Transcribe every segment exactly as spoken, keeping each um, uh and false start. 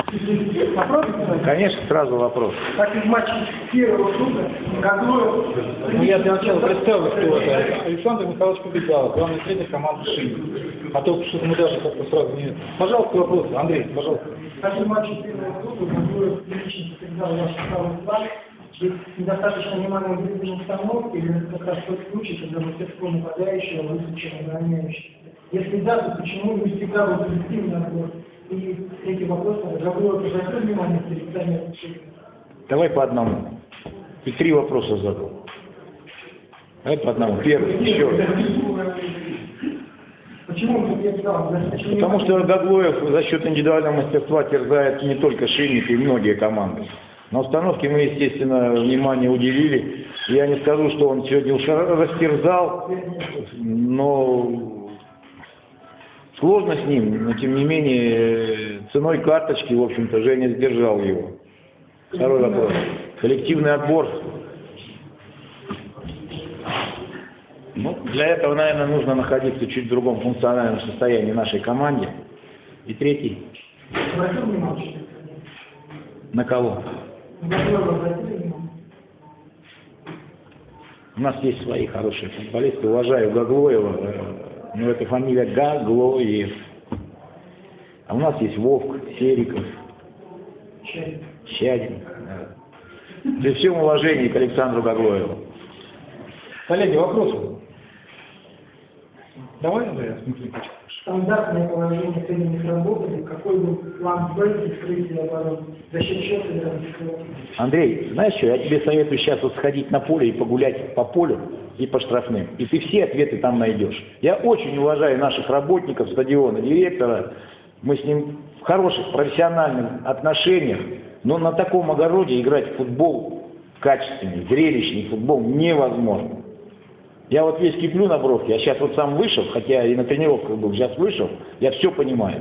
Вопрос? Конечно, сразу вопрос. Так из матча первого круга, Гаглоев... Ну, я для начала представлю, кто это. Александр Михайлович Победалов, главный тренер команды «Шин». А то что-то мы даже как-то сразу не... Пожалуйста, вопрос. Андрей, пожалуйста. Так из матча первого круга, Гаглоев лично показал ваш правый флаг. Ведь недостаточно внимания уделения установки, или это как раз тот случай, когда мастерство нападающего высочено обороняющего. Если да, то почему не всегда был позитивный отбор? И эти вопросы Гаглоев обратил внимание в перестании отношений? Давай по одному. Ты три вопроса задал. Давай по одному. Первый, еще раз. Почему я сказал? Потому что Гаглоев за счет индивидуального мастерства терзает не только Шинник и многие команды. На установке мы, естественно, внимание уделили. Я не скажу, что он сегодня уж растерзал, но сложно с ним. Но, тем не менее, ценой карточки, в общем-то, Женя сдержал его. Второй вопрос. Коллективный отбор. Ну, для этого, наверное, нужно находиться чуть в другом функциональном состоянии нашей команде. И третий. На кого? У нас есть свои хорошие футболисты. Уважаю Гаглоева, но это фамилия Гаглоев. А у нас есть Вовк, Сериков, Щадин. Да. При всем уважении к Александру Гаглоеву. Коллеги, вопросы? Давай, Андрей, смотри. Стандартное положение тренинг работали, какой был план Б вскрытия обороны, за счет чего собирались? Андрей, знаешь что, я тебе советую сейчас вот сходить на поле и погулять по полю и по штрафным, и ты все ответы там найдешь. Я очень уважаю наших работников стадиона, директора, мы с ним в хороших профессиональных отношениях, но на таком огороде играть в футбол качественный, зрелищный футбол невозможно. Я вот весь киплю на бровке, я сейчас вот сам вышел, хотя и на тренировках был, сейчас вышел, я все понимаю.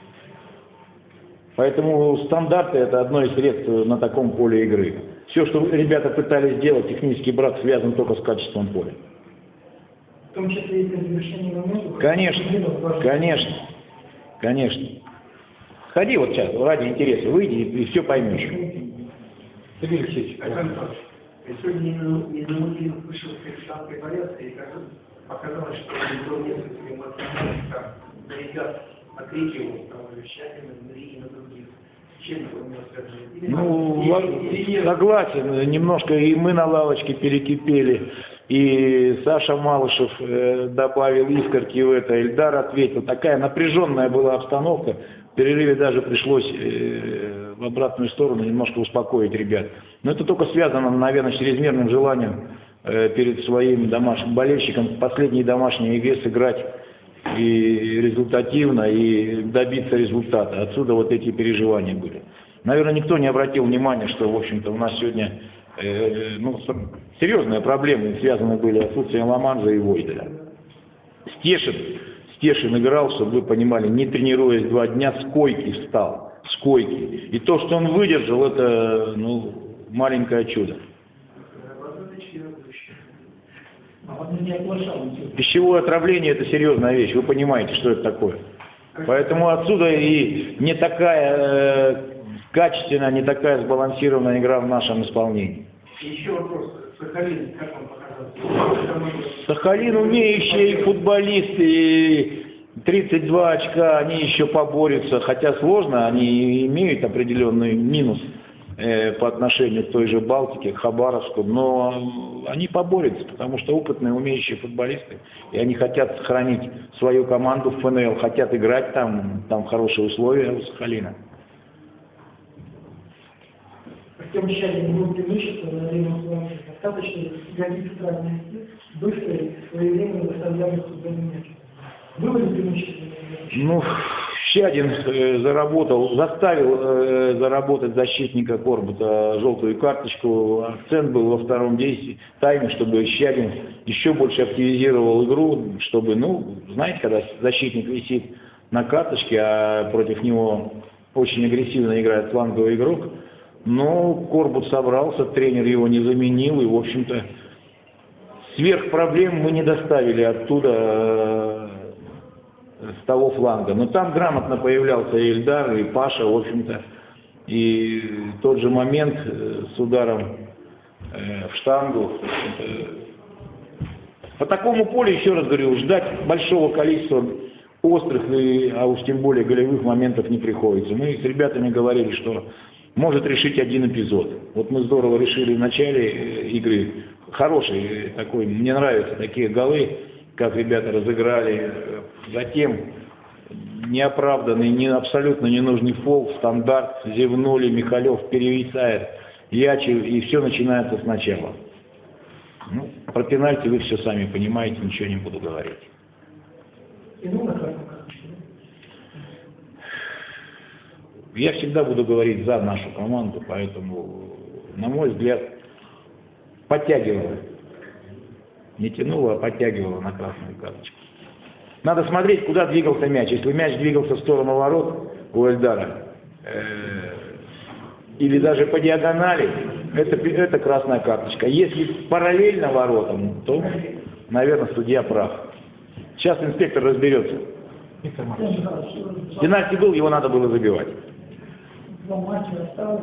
Поэтому стандарты – это одно из средств на таком поле игры. Все, что ребята пытались сделать, технический брак связан только с качеством поля. В том числе и при завершении момента? Конечно, конечно, конечно. Сходи вот сейчас, ради интереса, выйди и, и все поймешь. Сергей Алексеевич, Я сегодня не замутил, вышел с христианской порядка и показалось, что он был несколько эмоциональных, как на ребят окрикивал, там, Щадина, и на других. Чем это у него связано? Ну, согласен, немножко и мы на лавочке перекипели, и Саша Малышев э, добавил искорки в это, Эльдар ответил. Такая напряженная была обстановка, в перерыве даже пришлось э, в обратную сторону немножко успокоить ребят. Но это только связано, наверное, с чрезмерным желанием э, перед своим домашним болельщиком в последней домашней игре сыграть и результативно, и добиться результата. Отсюда вот эти переживания были. Наверное, никто не обратил внимания, что, в общем-то, у нас сегодня э, ну, серьезные проблемы связаны были с отсутствием Ламанжа и Войда. Стешин, Стешин играл, чтобы вы понимали, не тренируясь два дня, с койки встал, с койки. И то, что он выдержал, это, ну, маленькое чудо. Пищевое отравление – это серьезная вещь, вы понимаете, что это такое. Поэтому отсюда и не такая э, качественная, не такая сбалансированная игра в нашем исполнении. Еще вопрос. Сахалин, как он показал? Сахалин умеющий футболист, и тридцать два очка, они еще поборются, хотя сложно, они имеют определенный минус по отношению к той же Балтике, к Хабаровску, но они поборются, потому что опытные, умеющие футболисты, и они хотят сохранить свою команду в эф эн эл, хотят играть там, там хорошие условия у Сахалина. Артем Щадин был преимуществом на время условия. Достаточно годится правильности, быстрый, своевременно доставляемый футбольный мяч. Было ли преимущество? Ну, Щадин э, заработал, заставил э, заработать защитника Корбута желтую карточку. Акцент был во втором действии, тайме, чтобы Щадин еще больше активизировал игру, чтобы, ну, знаете, когда защитник висит на карточке, а против него очень агрессивно играет фланговый игрок, но Корбут собрался, тренер его не заменил, и, в общем-то, сверх проблем мы не доставили оттуда э, с того фланга. Но там грамотно появлялся и Эльдар, и Паша, в общем-то, И тот же момент э, с ударом э, в штангу. Э, по такому полю, еще раз говорю, ждать большого количества острых, и, а уж тем более голевых моментов не приходится. Мы с ребятами говорили, что может решить один эпизод. Вот мы здорово решили в начале игры. Хороший такой, мне нравятся такие голы, как ребята разыграли. Затем неоправданный, не, абсолютно ненужный фол, стандарт, зевнули, Михалев перевисает, Ячев, и все начинается сначала. Ну, про пенальти вы все сами понимаете, ничего не буду говорить. Я всегда буду говорить за нашу команду, поэтому, на мой взгляд, подтягивала. Не тянула, а подтягивала на красную карточку. Надо смотреть, куда двигался мяч. Если мяч двигался в сторону ворот у Эльдара, э, или даже по диагонали, это, это красная карточка. Если параллельно воротам, то, наверное, судья прав. Сейчас инспектор разберется. Пенальти был, его надо было забивать. Два матча осталось,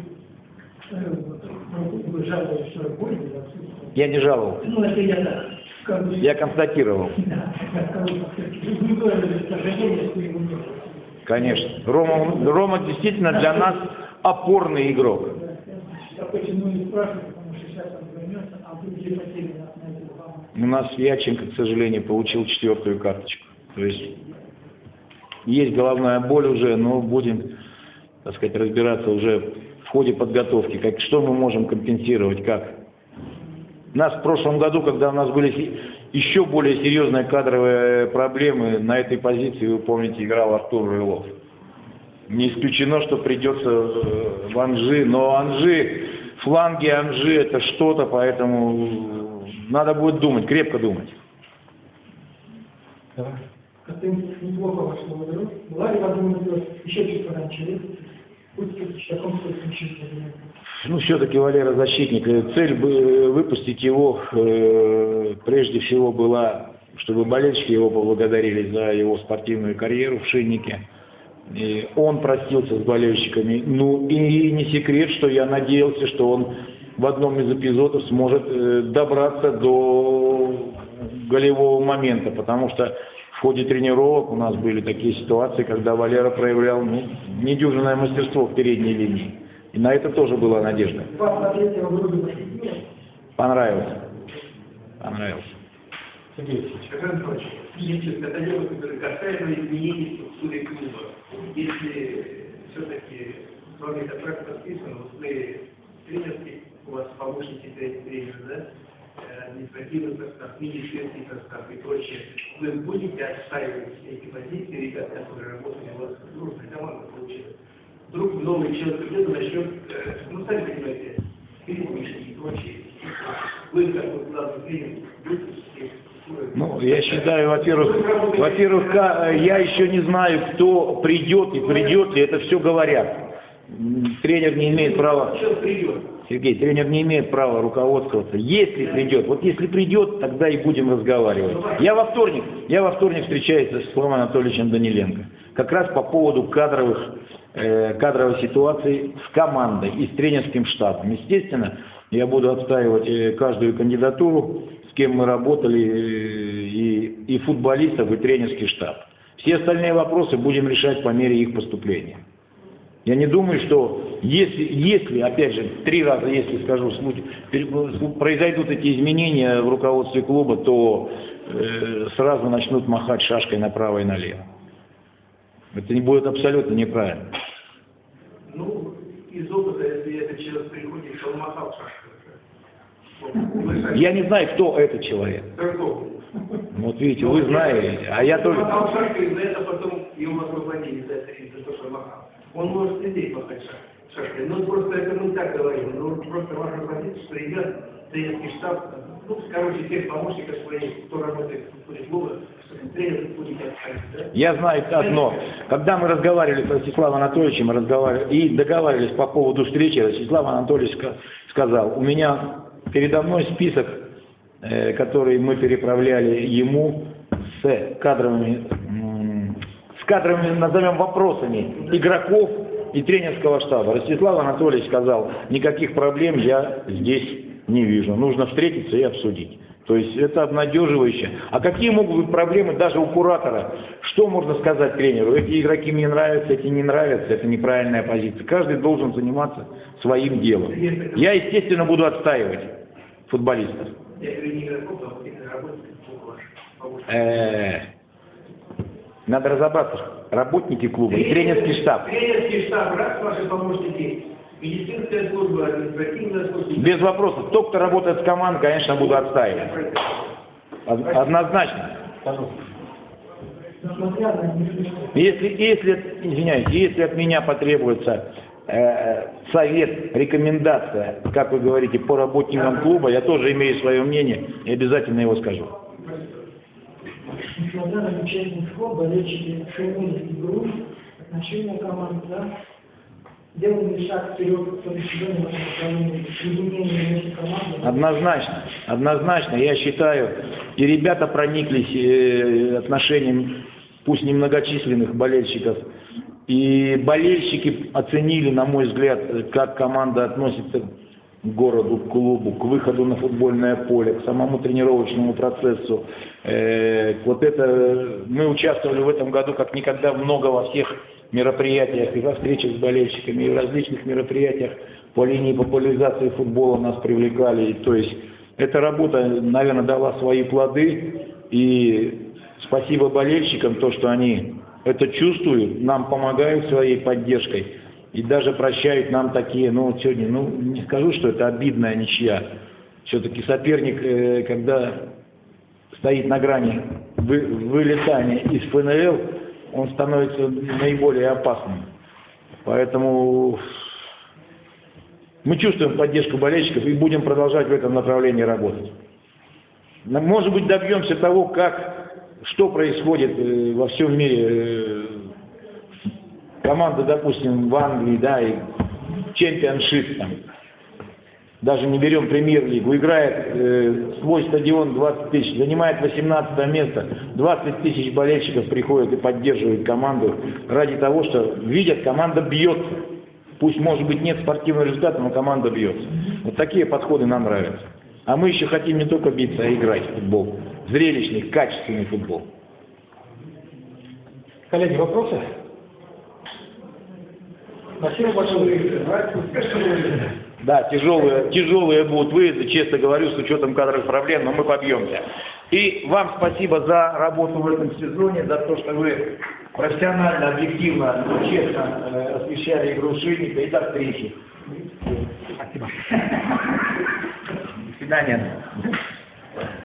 вы жаловались, что боль. Я не жаловал. Ну, это я так. Как бы, Я констатировал. Да, я скажу, вы выразили сожаление, что его нет. Конечно. Рома, Рома действительно для нас опорный игрок. Я почему не спрашиваю, потому что сейчас он вернется, а вы где потери нас на эти два матча. У нас Яченко, к сожалению, получил четвертую карточку. То есть есть головная боль уже, но будем, так сказать, разбираться уже в ходе подготовки, как, что мы можем компенсировать, как. У нас в прошлом году, когда у нас были еще более серьезные кадровые проблемы, на этой позиции, вы помните, играл Артур Рылов. Не исключено, что придется в Анжи, но Анжи, фланги Анжи это что-то, поэтому надо будет думать, крепко думать. Давай. Как-то неплохо вошло в игру. Была ли возможность еще чуть пораньше? Пусть в таком случае Ну, все-таки Валера защитник. Цель выпустить его э, прежде всего была, чтобы болельщики его поблагодарили за его спортивную карьеру в Шиннике. И он простился с болельщиками. Ну и не секрет, что я надеялся, что он в одном из эпизодов сможет э, добраться до голевого момента, потому что в ходе тренировок у нас были такие ситуации, когда Валера проявлял ну, недюжинное мастерство в передней линии. И на это тоже была надежда. Понравился. Понравился. Сергей Александр Ильич, это дело, которое касаемо изменений в структуре клуба. Если все-таки с вами контракт подписан, вы тренерский, у вас помощники тренера, да? Административный состав, медицинский состав и прочее, вы будете отстаивать эти позиции, ребят, которые работали у вас, дружная команда получилась. Вдруг новый человек придет и начнет, ну, сами понимаете, перемешки и прочее. Вы, как вот главный тренер, будете Ну, я считаю, во-первых, во-первых, я еще не знаю, кто придет и придет ли, это все говорят. Тренер не имеет права... Сергей, тренер не имеет права руководствоваться. Если придет, вот если придет, тогда и будем разговаривать. Я во вторник, я во вторник встречаюсь с Вячеславом Анатольевичем Даниленко. Как раз по поводу кадровых, э, кадровой ситуации с командой и с тренерским штабом. Естественно, я буду отстаивать каждую кандидатуру, с кем мы работали, и, и футболистов, и тренерский штаб. Все остальные вопросы будем решать по мере их поступления. Я не думаю, что если, если, опять же, три раза, если скажу, произойдут эти изменения в руководстве клуба, то э, сразу начнут махать шашкой направо и налево. Это не будет абсолютно неправильно. Ну, из опыта, если этот человек приходит, то он махал шашкой. Я не знаю, кто этот человек. Вот видите, вы знаете, а я только... Махал шашкой, и за это потом его освободили, за это, за то, что махал. Он может и здесь махать шашкой. Ну, просто это мы так говорим. Ну, просто важно понять, что ребят, тренерский штаб, ну, короче, тех помощников своих, кто работает в структуре клуба, тренер будет отставить, да? Я знаю одно. Когда мы разговаривали с Ростиславом Анатольевичем разговаривали, и договаривались по поводу встречи, Ростислав Анатольевич сказал, у меня передо мной список, э, который мы переправляли ему с кадровыми, с кадровыми, назовем, вопросами игроков и тренерского штаба. Ростислав Анатольевич сказал, никаких проблем я здесь не вижу. Нужно встретиться и обсудить. То есть это обнадеживающе. А какие могут быть проблемы даже у куратора? Что можно сказать тренеру? Эти игроки мне нравятся, эти не нравятся, это неправильная позиция. Каждый должен заниматься своим делом. Я, естественно, буду отстаивать футболистов. Э-э-э. Надо разобраться, работники клуба и тренерский штаб. Тренерский штаб, раз ваши помощники, медицинская служба, административная служба. Без вопросов. Тот, кто работает с командой, конечно, буду отстаивать. Однозначно. Если, если, извиняюсь, если от меня потребуется э, совет, рекомендация, как вы говорите, по работникам клуба, я тоже имею свое мнение и обязательно его скажу. Несмотря на замечательный исход, болельщики шумели игру, отношения команды, да, делали шаг вперед в том сезоне в этом направлении, соединение между командами. Однозначно, однозначно, я считаю, и ребята прониклись э, отношением, пусть немногочисленных болельщиков, и болельщики оценили, на мой взгляд, как команда относится к городу, к клубу, к выходу на футбольное поле, к самому тренировочному процессу. Э, вот это мы участвовали в этом году как никогда много во всех мероприятиях, и во встречах с болельщиками, и в различных мероприятиях по линии популяризации футбола нас привлекали. И, то есть эта работа, наверное, дала свои плоды, и спасибо болельщикам, то, что они это чувствуют, нам помогают своей поддержкой. И даже прощают нам такие, ну вот сегодня, ну не скажу, что это обидная ничья. Все-таки соперник, когда стоит на грани вы, вылетания из ФНЛ, он становится наиболее опасным. Поэтому мы чувствуем поддержку болельщиков и будем продолжать в этом направлении работать. Может быть, добьемся того, как, что происходит во всем мире. Команда, допустим, в Англии, да, и чемпионшип, там, даже не берем премьер-лигу, играет э, свой стадион двадцать тысяч, занимает восемнадцатое место, двадцать тысяч болельщиков приходят и поддерживают команду ради того, что видят, команда бьется. Пусть, может быть, нет спортивного результата, но команда бьется. Вот такие подходы нам нравятся. А мы еще хотим не только биться, а играть в футбол. Зрелищный, качественный футбол. Коллеги, вопросы? Спасибо большое. Да, тяжелые, тяжелые будут выезды, честно говорю, с учетом кадровых проблем, но мы побьемся. И вам спасибо за работу в этом сезоне, за то, что вы профессионально, объективно, честно э, освещали игру Шинника. И до встречи. Спасибо. До свидания.